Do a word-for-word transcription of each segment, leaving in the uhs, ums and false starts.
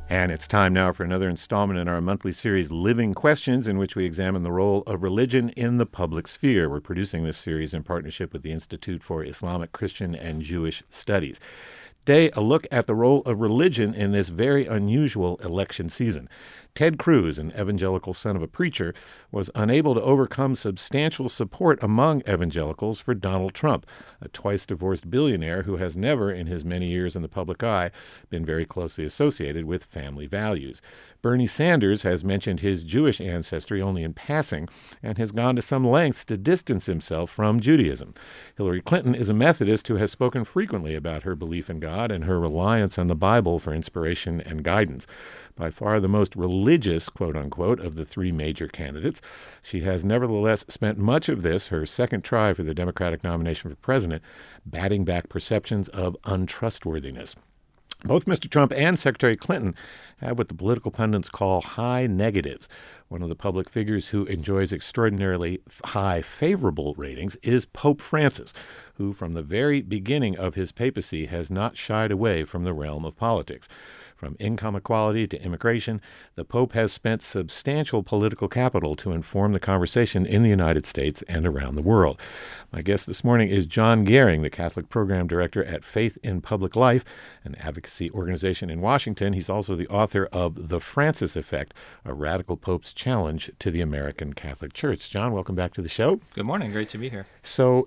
And it's time now for another installment in our monthly series, Living Questions, in which we examine the role of religion in the public sphere. We're producing this series in partnership with the Institute for Islamic, Christian, and Jewish Studies. Today, a look at the role of religion in this very unusual election season. Ted Cruz, an evangelical son of a preacher, was unable to overcome substantial support among evangelicals for Donald Trump, a twice-divorced billionaire who has never, in his many years in the public eye, been very closely associated with family values. Bernie Sanders has mentioned his Jewish ancestry only in passing and has gone to some lengths to distance himself from Judaism. Hillary Clinton is a Methodist who has spoken frequently about her belief in God and her reliance on the Bible for inspiration and guidance. By far the most religious, quote-unquote, of the three major candidates, she has nevertheless spent much of this, her second try for the Democratic nomination for president, batting back perceptions of untrustworthiness. Both Mister Trump and Secretary Clinton have what the political pundits call high negatives. One of the public figures who enjoys extraordinarily high favorable ratings is Pope Francis, who from the very beginning of his papacy has not shied away from the realm of politics. From income equality to immigration, the Pope has spent substantial political capital to inform the conversation in the United States and around the world. My guest this morning is John Gehring, the Catholic Program Director at Faith in Public Life, an advocacy organization in Washington. He's also the author of The Francis Effect, a radical Pope's challenge to the American Catholic Church. John, welcome back to the show. Good morning. Great to be here. So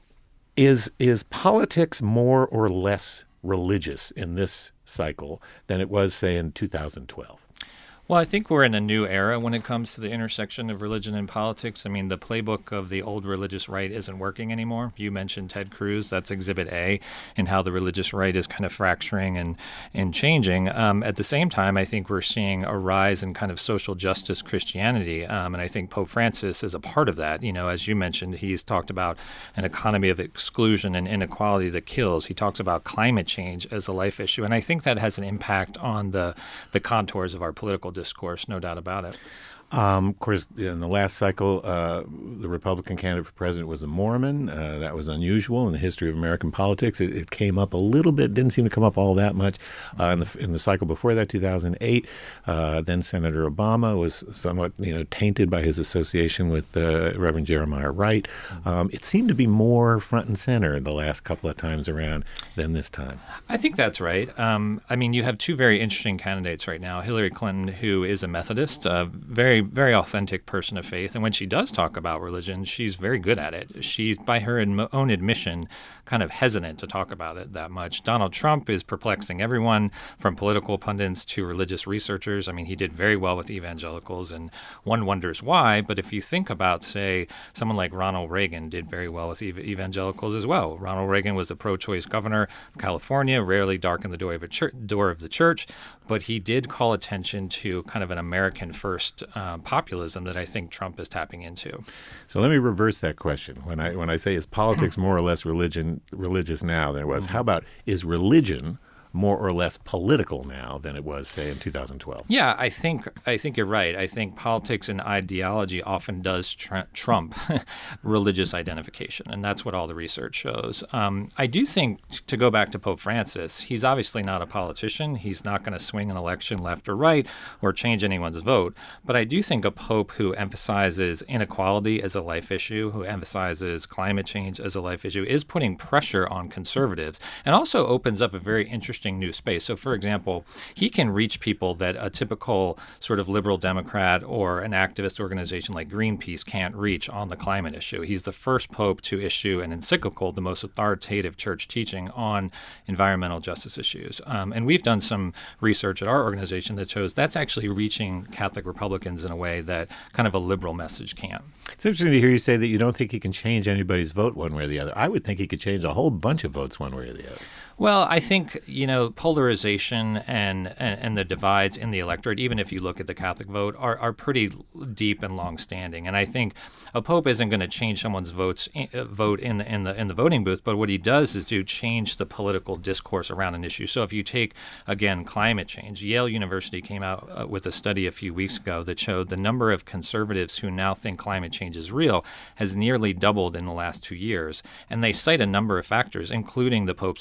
is is politics more or less religious in this cycle than it was, say, in two thousand twelve? Well, I think we're in a new era when it comes to the intersection of religion and politics. I mean, the playbook of the old religious right isn't working anymore. You mentioned Ted Cruz. That's Exhibit A in how the religious right is kind of fracturing and, and changing. Um, at the same time, I think we're seeing a rise in kind of social justice Christianity, um, and I think Pope Francis is a part of that. You know, as you mentioned, he's talked about an economy of exclusion and inequality that kills. He talks about climate change as a life issue, and I think that has an impact on the, the contours of our political discourse, no doubt about it. Um, of course, in the last cycle, uh, the Republican candidate for president was a Mormon. Uh, that was unusual in the history of American politics. It, it came up a little bit, didn't seem to come up all that much. Uh, in the in the cycle before that, two thousand eight, uh, then Senator Obama was somewhat, you know, tainted by his association with uh, Reverend Jeremiah Wright. Um, it seemed to be more front and center the last couple of times around than this time. I think that's right. Um, I mean, you have two very interesting candidates right now. Hillary Clinton, who is a Methodist, uh, very very authentic person of faith. And when she does talk about religion, she's very good at it. She's, by her own admission, kind of hesitant to talk about it that much. Donald Trump is perplexing everyone from political pundits to religious researchers. I mean, he did very well with evangelicals, and one wonders why. But if you think about, say, someone like Ronald Reagan did very well with ev- evangelicals as well. Ronald Reagan was a pro-choice governor of California, rarely darkened the door of, a church, door of the church, but he did call attention to kind of an American first uh, populism that I think Trump is tapping into. So let me reverse that question. When I when I say, is politics more or less religion religious now than it was, mm-hmm. how about, is religion more or less political now than it was, say, in two thousand twelve? Yeah, I think I think you're right. I think politics and ideology often does tr- trump religious identification, and that's what all the research shows. Um, I do think, to go back to Pope Francis, he's obviously not a politician. He's not going to swing an election left or right or change anyone's vote. But I do think a pope who emphasizes inequality as a life issue, who emphasizes climate change as a life issue, is putting pressure on conservatives and also opens up a very interesting new space. So, for example, he can reach people that a typical sort of liberal Democrat or an activist organization like Greenpeace can't reach on the climate issue. He's the first pope to issue an encyclical, the most authoritative church teaching on environmental justice issues. Um, and we've done some research at our organization that shows that's actually reaching Catholic Republicans in a way that kind of a liberal message can't. It's interesting to hear you say that you don't think he can change anybody's vote one way or the other. I would think he could change a whole bunch of votes one way or the other. Well, I think, you know, polarization and, and, and the divides in the electorate, even if you look at the Catholic vote, are, are pretty deep and long-standing. And I think a pope isn't going to change someone's votes uh, vote in the in the in the voting booth, but what he does is to change the political discourse around an issue. So if you take, again, climate change, Yale University came out uh, with a study a few weeks ago that showed the number of conservatives who now think climate change is real has nearly doubled in the last two years. And they cite a number of factors, including the Pope's encyclical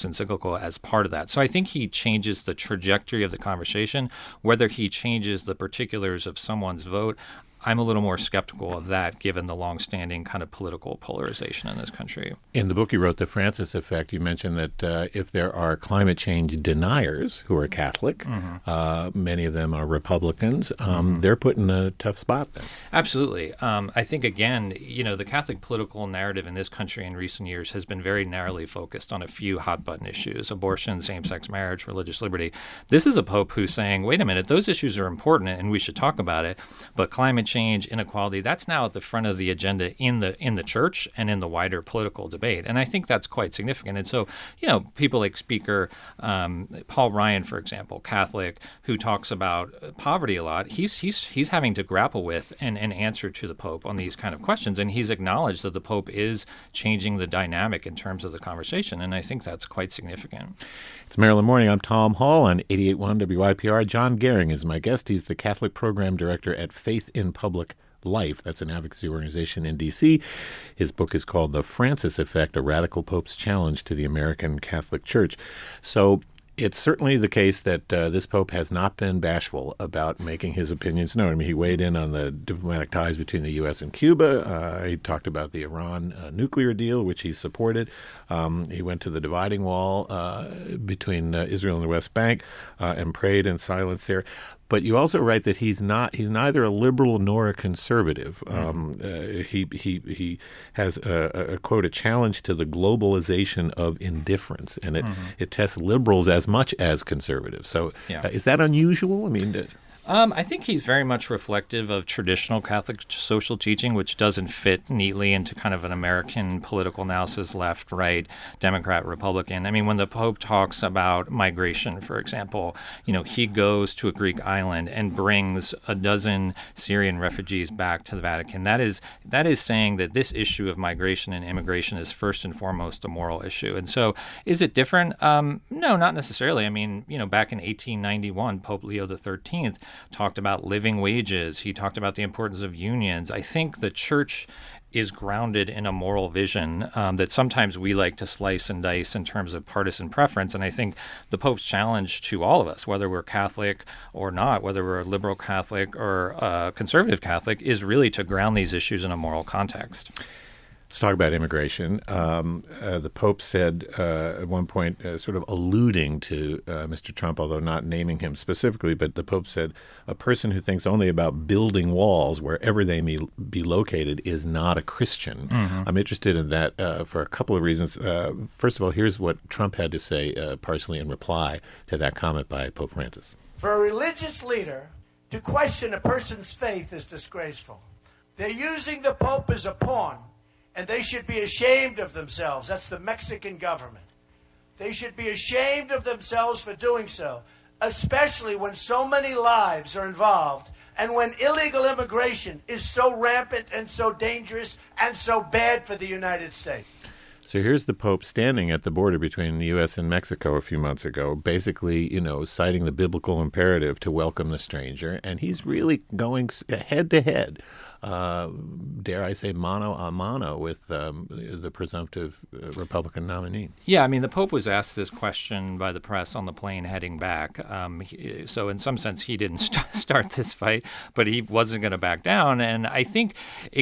political as part of that. So I think he changes the trajectory of the conversation. Whether he changes the particulars of someone's vote, I'm a little more skeptical of that given the longstanding kind of political polarization in this country. In the book you wrote, The Francis Effect, you mentioned that uh, if there are climate change deniers who are Catholic, mm-hmm. uh, many of them are Republicans, um, mm-hmm. they're put in a tough spot then. Absolutely. Um, I think, again, you know, the Catholic political narrative in this country in recent years has been very narrowly focused on a few hot-button issues: abortion, same-sex marriage, religious liberty. This is a pope who's saying, wait a minute, those issues are important and we should talk about it, but climate change, inequality, that's now at the front of the agenda in the in the church and in the wider political debate. And I think that's quite significant. And so, you know, people like Speaker um, Paul Ryan, for example, Catholic, who talks about poverty a lot, he's he's he's having to grapple with and, and answer to the Pope on these kind of questions. And he's acknowledged that the Pope is changing the dynamic in terms of the conversation. And I think that's quite significant. It's Maryland Morning. I'm Tom Hall on eighty-eight point one W I P R. John Gehring is my guest. He's the Catholic Program Director at Faith in Public Life. That's an advocacy organization in D C His book is called The Francis Effect, A Radical Pope's Challenge to the American Catholic Church. So it's certainly the case that uh, this pope has not been bashful about making his opinions known. I mean, he weighed in on the diplomatic ties between the U S and Cuba. Uh, he talked about the Iran uh, nuclear deal, which he supported. Um, he went to the dividing wall uh, between uh, Israel and the West Bank uh, and prayed in silence there. But you also write that he's not he's neither a liberal nor a conservative. Um, uh, he he he has a, a quote a challenge to the globalization of indifference, and it mm-hmm. it tests liberals as much as conservatives. So yeah. uh, is that unusual? I mean. Uh, Um, I think he's very much reflective of traditional Catholic social teaching, which doesn't fit neatly into kind of an American political analysis, left, right, Democrat, Republican. I mean, when the Pope talks about migration, for example, you know, he goes to a Greek island and brings a dozen Syrian refugees back to the Vatican. That is that is saying that this issue of migration and immigration is first and foremost a moral issue. And so is it different? Um, no, not necessarily. I mean, you know, back in eighteen ninety-one, Pope Leo the thirteenth talked about living wages. He talked about the importance of unions. I think the church is grounded in a moral vision um, that sometimes we like to slice and dice in terms of partisan preference. And I think the Pope's challenge to all of us, whether we're Catholic or not, whether we're a liberal Catholic or a conservative Catholic, is really to ground these issues in a moral context. Let's talk about immigration. Um, uh, the Pope said uh, at one point, uh, sort of alluding to uh, Mister Trump, although not naming him specifically, but the Pope said, a person who thinks only about building walls wherever they may be located is not a Christian. Mm-hmm. I'm interested in that uh, for a couple of reasons. Uh, first of all, here's what Trump had to say uh, partially in reply to that comment by Pope Francis. For a religious leader to question a person's faith is disgraceful. They're using the Pope as a pawn. And they should be ashamed of themselves. That's the Mexican government. They should be ashamed of themselves for doing so, especially when so many lives are involved and when illegal immigration is so rampant and so dangerous and so bad for the United States. So here's the Pope standing at the border between the U S and Mexico a few months ago, basically, you know, citing the biblical imperative to welcome the stranger. And he's really going head to head, uh, dare I say, mano a mano with um, the presumptive uh, Republican nominee. Yeah, I mean, the Pope was asked this question by the press on the plane heading back. Um, he, so in some sense, he didn't st- start this fight, but he wasn't going to back down. And I think it,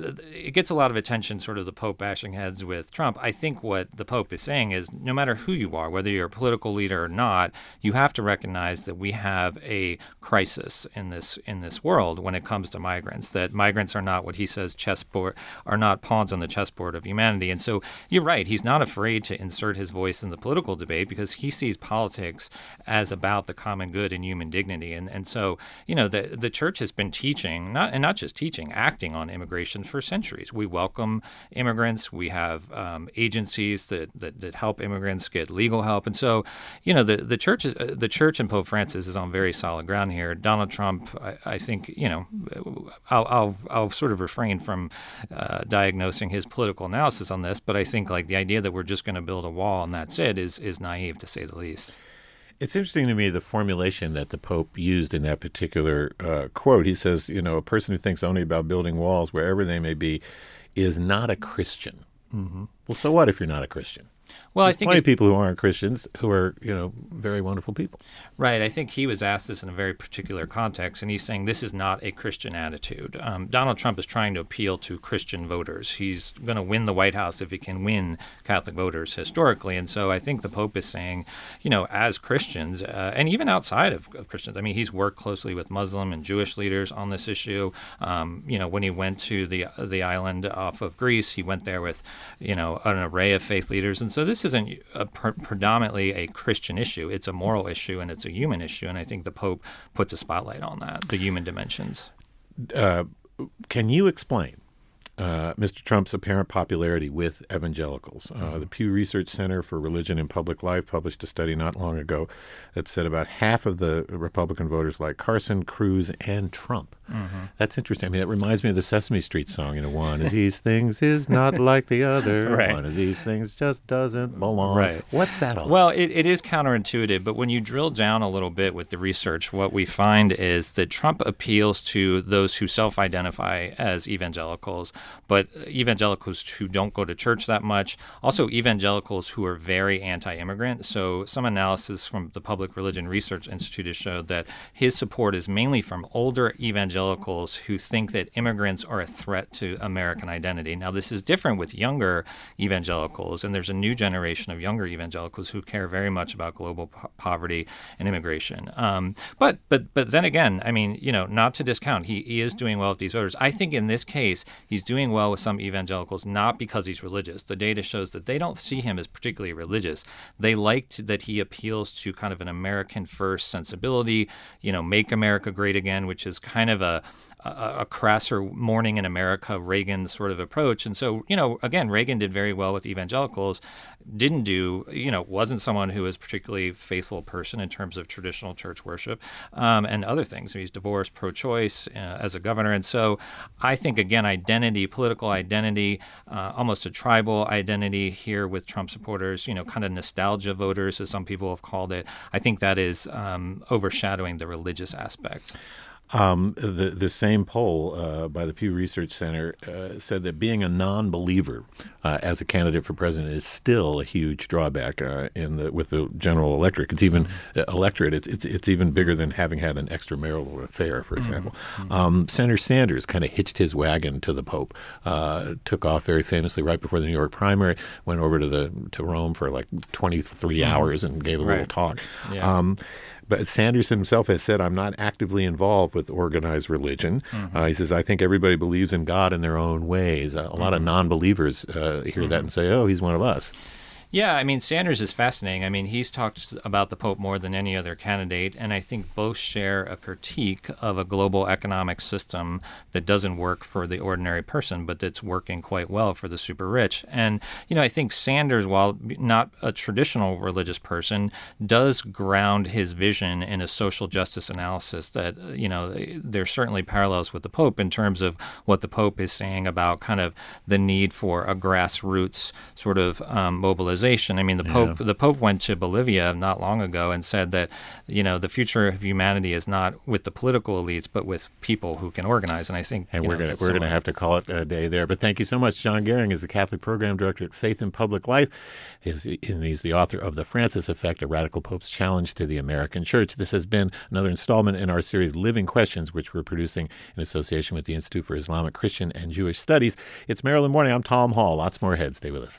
it gets a lot of attention, sort of the Pope bashing heads with Trump. I think what the Pope is saying is no matter who you are, whether you're a political leader or not, you have to recognize that we have a crisis in this in this world when it comes to migrants, that migrants are not what he says chessboard are not pawns on the chessboard of humanity. And so you're right, he's not afraid to insert his voice in the political debate because he sees politics as about the common good and human dignity. And and so, you know, the the church has been teaching, not and not just teaching, acting on immigration for centuries. We welcome immigrants. We have um, agencies that, that that help immigrants get legal help. And so, you know, the the church is, uh, the church and Pope Francis is on very solid ground here. Donald Trump, I, I think, you know, I'll I'll, I'll sort of refrain from uh, diagnosing his political analysis on this, but I think like the idea that we're just going to build a wall and that's it is is naive to say the least. It's interesting to me the formulation that the Pope used in that particular uh, quote. He says, you know, a person who thinks only about building walls wherever they may be is not a Christian. Mm-hmm. Well, so what if you're not a Christian? Well, There's I think plenty it- of people who aren't Christians who are, you know, very wonderful people. Right. I think he was asked this in a very particular context, and he's saying this is not a Christian attitude. Um, Donald Trump is trying to appeal to Christian voters. He's going to win the White House if he can win Catholic voters historically. And so I think the Pope is saying, you know, as Christians, uh, and even outside of, of Christians, I mean, he's worked closely with Muslim and Jewish leaders on this issue. Um, you know, when he went to the the island off of Greece, he went there with, you know, an array of faith leaders. And so this isn't a pre- predominantly a Christian issue. It's a moral issue and it's a human issue. And I think the Pope puts a spotlight on that, the human dimensions. Uh, can you explain uh, Mister Trump's apparent popularity with evangelicals? Uh, the Pew Research Center for Religion and Public Life published a study not long ago that said about half of the Republican voters like Carson, Cruz, and Trump. Mm-hmm. That's interesting. I mean, it reminds me of the Sesame Street song. You know, one of these things is not like the other. Right. One of these things just doesn't belong. Right. What's that all about? Well, it, it is counterintuitive, but when you drill down a little bit with the research, what we find is that Trump appeals to those who self-identify as evangelicals, but evangelicals who don't go to church that much, also evangelicals who are very anti-immigrant. So some analysis from the Public Religion Research Institute has showed that his support is mainly from older evangelicals who think that immigrants are a threat to American identity. Now, this is different with younger evangelicals, and there's a new generation of younger evangelicals who care very much about global po- poverty and immigration. Um, but but but then again, I mean, you know, not to discount, he, he is doing well with these voters. I think in this case, he's doing well with some evangelicals, not because he's religious. The data shows that they don't see him as particularly religious. They liked that he appeals to kind of an American first sensibility, you know, make America great again, which is kind of a A, a crasser morning in America, Reagan sort of approach. And so, you know, again, Reagan did very well with evangelicals, didn't do, you know, wasn't someone who was a particularly faithful person in terms of traditional church worship um, and other things. He's divorced, pro-choice uh, as a governor. And so I think, again, identity, political identity, uh, almost a tribal identity here with Trump supporters, you know, kind of nostalgia voters, as some people have called it. I think that is um, overshadowing the religious aspect. Um, the the same poll uh, by the Pew Research Center uh, said that being a non-believer uh, as a candidate for president is still a huge drawback uh, in the with the general electorate. It's even uh, electorate. It's, it's it's even bigger than having had an extramarital affair, for example. Mm-hmm. Um, Senator Sanders kind of hitched his wagon to the Pope. Uh, took off very famously right before the New York primary. Went over to the to Rome for like twenty-three mm-hmm. hours and gave a right. little talk. Yeah. Um, But Sanders himself has said, I'm not actively involved with organized religion. Mm-hmm. Uh, he says, I think everybody believes in God in their own ways. Uh, a lot mm-hmm. of non-believers uh, hear mm-hmm. that and say, oh, he's one of us. Yeah, I mean, Sanders is fascinating. I mean, he's talked about the Pope more than any other candidate, and I think both share a critique of a global economic system that doesn't work for the ordinary person, but that's working quite well for the super rich. And, you know, I think Sanders, while not a traditional religious person, does ground his vision in a social justice analysis that, you know, there's certainly parallels with the Pope in terms of what the Pope is saying about kind of the need for a grassroots sort of um, mobilization. I mean, the Pope yeah. the Pope went to Bolivia not long ago and said that, you know, the future of humanity is not with the political elites, but with people who can organize. And I think, and you we're know, going to we're going to have to call it a day there. But thank you so much. John Gehring is the Catholic Program Director at Faith in Public Life. He's, he's the author of The Francis Effect: A Radical Pope's Challenge to the American Church. This has been another installment in our series Living Questions, which we're producing in association with the Institute for Islamic, Christian, and Jewish Studies. It's Maryland Morning. I'm Tom Hall. Lots more ahead. Stay with us.